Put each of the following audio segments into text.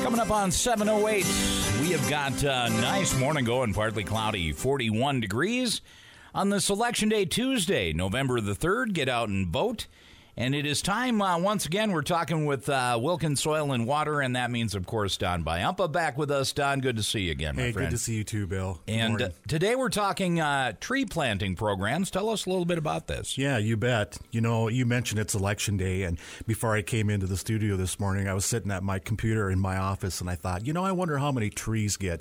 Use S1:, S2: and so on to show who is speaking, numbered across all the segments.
S1: Coming up on 7:08, we have got a nice morning going, partly cloudy, 41 degrees on this Election Day Tuesday, November the 3rd. Get out and vote. And it is time, once again, we're talking with Wilkins Soil and Water, and that means, of course, Don Byumpa back with us. Don, good to see you again, my friend.
S2: Hey, good to see you too, Bill.
S1: And today we're talking tree planting programs. Tell us a little bit about this.
S2: Yeah, you bet. You know, you mentioned it's Election Day, and before I came into the studio this morning, I was sitting at my computer in my office, and I thought, I wonder how many trees get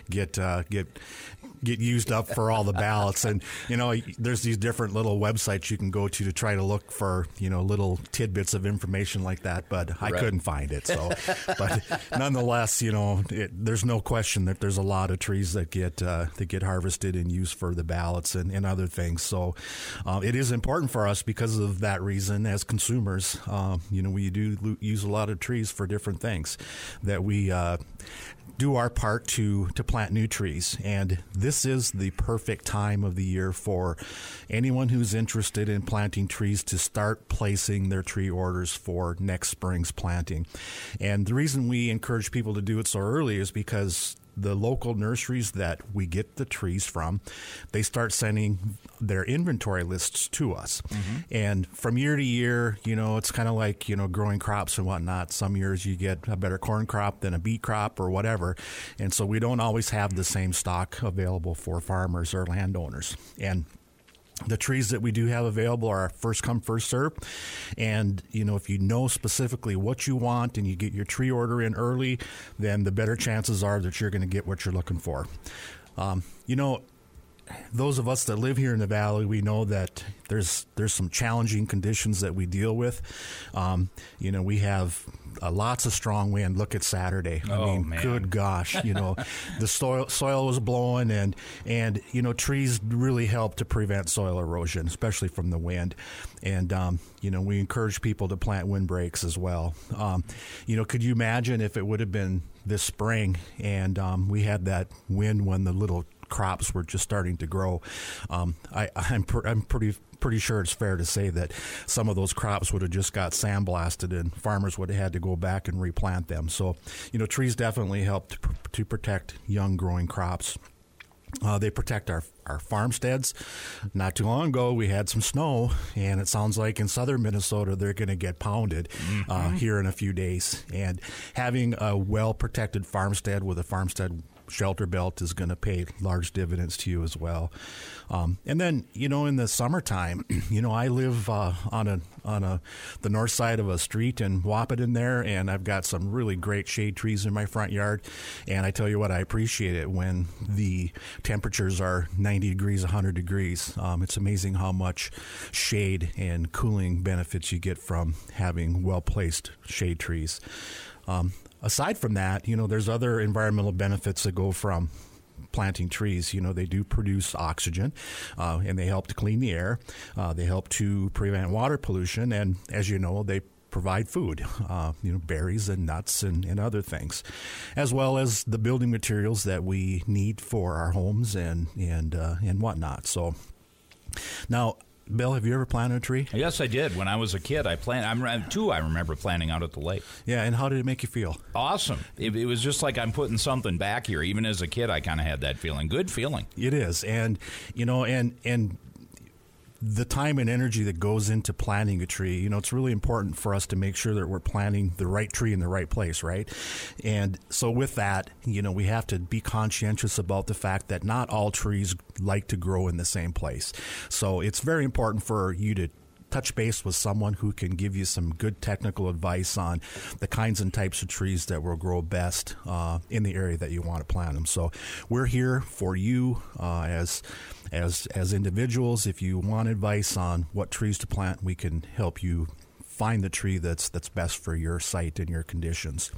S2: used up for all the ballots. And, there's these different little websites you can go to try to look for, little tidbits of information like that, but I couldn't find it. So, but nonetheless, there's no question that there's a lot of trees that get harvested and used for the ballots and other things. So, it is important for us because of that reason as consumers. We do use a lot of trees for different things that we do our part to plant new trees. And this is the perfect time of the year for anyone who's interested in planting trees to start placing their tree orders for next spring's planting. And the reason we encourage people to do it so early is because the local nurseries that we get the trees from, they start sending their inventory lists to us. Mm-hmm. And from year to year, it's kind of like, growing crops and whatnot. Some years you get a better corn crop than a beet crop or whatever. And so we don't always have the same stock available for farmers or landowners. And the trees that we do have available are first come, first serve. And, if you know specifically what you want and you get your tree order in early, then the better chances are that you're going to get what you're looking for. Those of us that live here in the valley, we know that there's some challenging conditions that we deal with. We have lots of strong wind. Look at Saturday.
S1: Man.
S2: Good gosh, the soil was blowing and trees really help to prevent soil erosion, especially from the wind. And, we encourage people to plant windbreaks as well. Could you imagine if it would have been this spring and we had that wind when the little crops were just starting to grow? I'm pretty sure it's fair to say that some of those crops would have just got sandblasted and farmers would have had to go back and replant them. So, trees definitely help to protect young growing crops. They protect our farmsteads. Not too long ago, we had some snow, and it sounds like in southern Minnesota, they're going to get pounded here in a few days. And having a well-protected farmstead with a farmstead shelter belt is going to pay large dividends to you as well. And then, in the summertime, I live on the north side of a street in Wahpeton there, and I've got some really great shade trees in my front yard. And I tell you what, I appreciate it when the temperatures are 90 degrees, 100 degrees. It's amazing how much shade and cooling benefits you get from having well-placed shade trees. Aside from that, there's other environmental benefits that go from planting trees. They do produce oxygen, and they help to clean the air. They help to prevent water pollution, and as you know, they provide food, berries and nuts and other things, as well as the building materials that we need for our homes and whatnot. So now, Bill, have you ever planted a tree?
S1: Yes, I did. When I was a kid, I remember planting out at the lake.
S2: Yeah, and how did it make you feel?
S1: Awesome. It was just like I'm putting something back here. Even as a kid, I kind of had that feeling. Good feeling.
S2: It is. And, and the time and energy that goes into planting a tree, it's really important for us to make sure that we're planting the right tree in the right place, right? And so with that, we have to be conscientious about the fact that not all trees like to grow in the same place. So it's very important for you to touch base with someone who can give you some good technical advice on the kinds and types of trees that will grow best in the area that you want to plant them. So we're here for you as individuals. If you want advice on what trees to plant, we can help you find the tree that's best for your site and your conditions.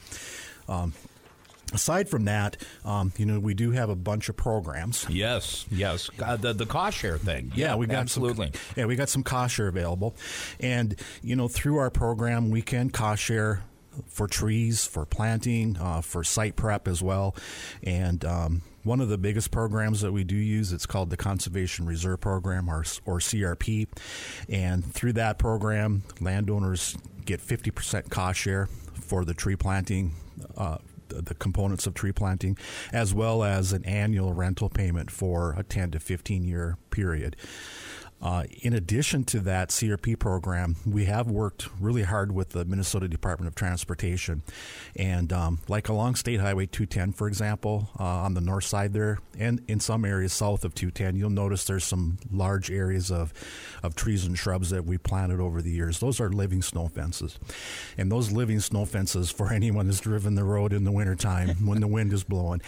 S2: Aside from that, we do have a bunch of programs.
S1: Yes. The cost share thing.
S2: Yeah, we got
S1: absolutely.
S2: We got some cost share available, and through our program, we can cost share for trees, for planting, for site prep as well, and one of the biggest programs that we do use, it's called the Conservation Reserve Program, or CRP, and through that program, landowners get 50% cost share for the tree planting the components of tree planting, as well as an annual rental payment for a 10 to 15 year period. In addition to that CRP program, we have worked really hard with the Minnesota Department of Transportation. And like along State Highway 210, for example, on the north side there, and in some areas south of 210, you'll notice there's some large areas of trees and shrubs that we planted over the years. Those are living snow fences. And those living snow fences, for anyone who's driven the road in the wintertime when the wind is blowing,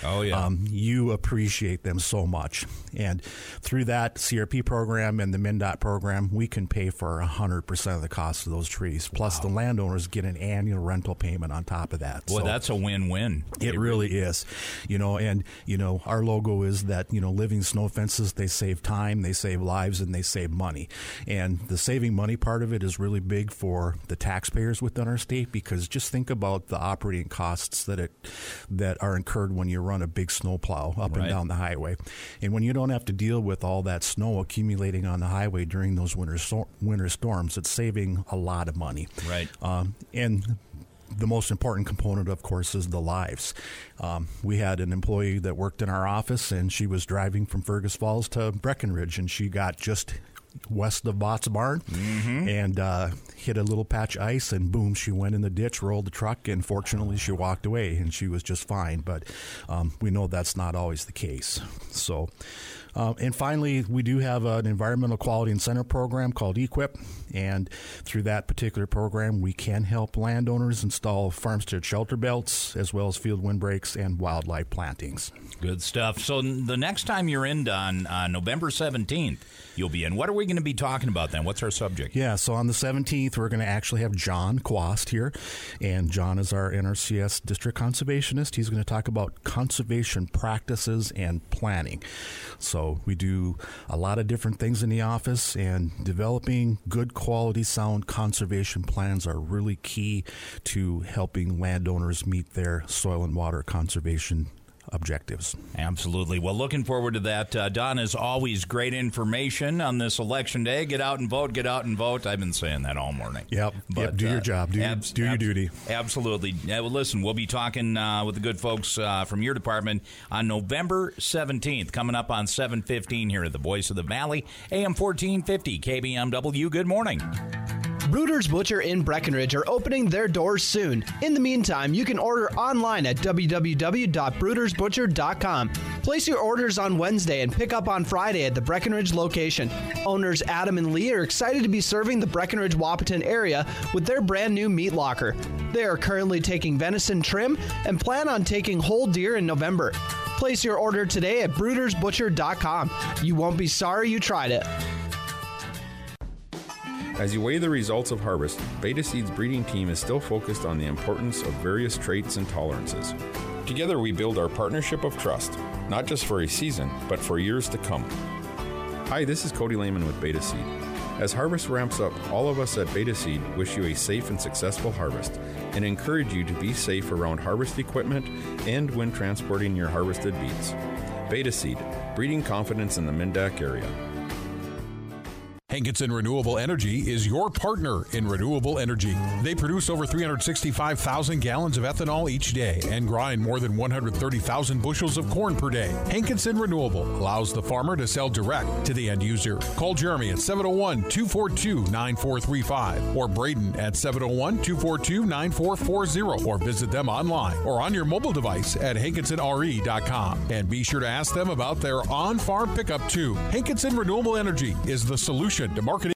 S2: you appreciate them so much. And through that CRP program and the MnDOT program, we can pay for 100% of the cost of those trees. Plus, the landowners get an annual rental payment on top of that.
S1: Well, that's a win-win.
S2: It really is. And our logo is that, living snow fences, they save time, they save lives, and they save money. And the saving money part of it is really big for the taxpayers within our state, because just think about the operating costs that are incurred when you run a big snow plow up and down the highway. And when you don't have to deal with all that snow accumulating on the highway during those winter storms, it's saving a lot of money.
S1: Right.
S2: And the most important component, of course, is the lives. We had an employee that worked in our office, and she was driving from Fergus Falls to Breckenridge, and she got just west of Bott's Barn and hit a little patch of ice, and boom, she went in the ditch, rolled the truck, and fortunately she walked away and she was just fine. But we know that's not always the case. So and finally, we do have an environmental quality incentive program called EQIP, and through that particular program, we can help landowners install farmstead shelter belts, as well as field windbreaks and wildlife plantings.
S1: Good stuff. So the next time you're in, Don, November 17th, you'll be in. What are we going to be talking about then? What's our subject?
S2: Yeah, so on the 17th, we're going to actually have John Quast here, and John is our NRCS district conservationist. He's going to talk about conservation practices and planning. So we do a lot of different things in the office, and developing good quality, sound conservation plans are really key to helping landowners meet their soil and water conservation objectives.
S1: Absolutely. Well, looking forward to that. Don, as always, great information on this election day. Get out and vote. Get out and vote. I've been saying that all morning.
S2: Yep. Do your job. Do your duty.
S1: Absolutely. Yeah, well, listen, we'll be talking with the good folks from your department on November 17th, coming up on 7:15 here at the Voice of the Valley, AM 1450 KBMW. Good morning.
S3: Bruder's Butcher in Breckenridge are opening their doors soon. In the meantime, you can order online at www.brudersbutcher.com. Place your orders on Wednesday and pick up on Friday at the Breckenridge location. Owners Adam and Lee are excited to be serving the Breckenridge-Wahpeton area with their brand new meat locker. They are currently taking venison trim and plan on taking whole deer in November. Place your order today at brudersbutcher.com. You won't be sorry you tried it.
S4: As you weigh the results of harvest, Beta Seed's breeding team is still focused on the importance of various traits and tolerances. Together we build our partnership of trust, not just for a season, but for years to come. Hi, this is Cody Lehman with Beta Seed. As harvest ramps up, all of us at Beta Seed wish you a safe and successful harvest and encourage you to be safe around harvest equipment and when transporting your harvested beets. Beta Seed, breeding confidence in the Mindac area.
S5: Hankinson Renewable Energy is your partner in renewable energy. They produce over 365,000 gallons of ethanol each day and grind more than 130,000 bushels of corn per day. Hankinson Renewable allows the farmer to sell direct to the end user. Call Jeremy at 701-242-9435 or Braden at 701-242-9440 or visit them online or on your mobile device at hankinsonre.com. And be sure to ask them about their on-farm pickup too. Hankinson Renewable Energy is the solution to marketing